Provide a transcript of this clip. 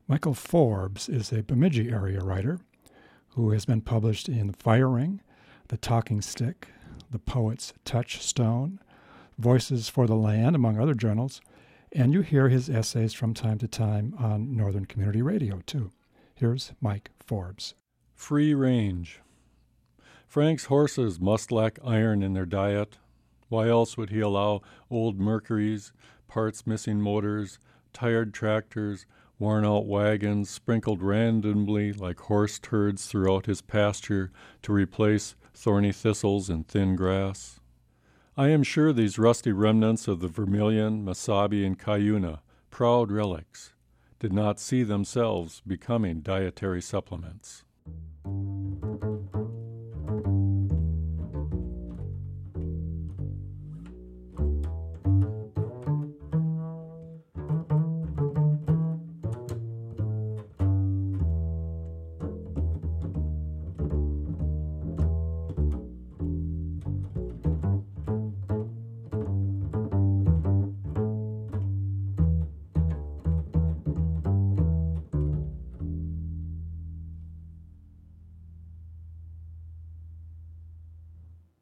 Michael Forbes is a Bemidji area writer who has been published in Firing, The Talking Stick, The Poet's Touchstone, Voices for the Land, among other journals, and you hear his essays from time to time on Northern Community Radio, too. Here's Mike Forbes. Free range. Frank's horses must lack iron in their diet. Why else would he allow old Mercuries, parts missing motors, tired tractors, worn-out wagons sprinkled randomly like horse turds throughout his pasture to replace thorny thistles and thin grass? I am sure these rusty remnants of the Vermilion, Mesabi, and Cuyuna, proud relics, did not see themselves becoming dietary supplements.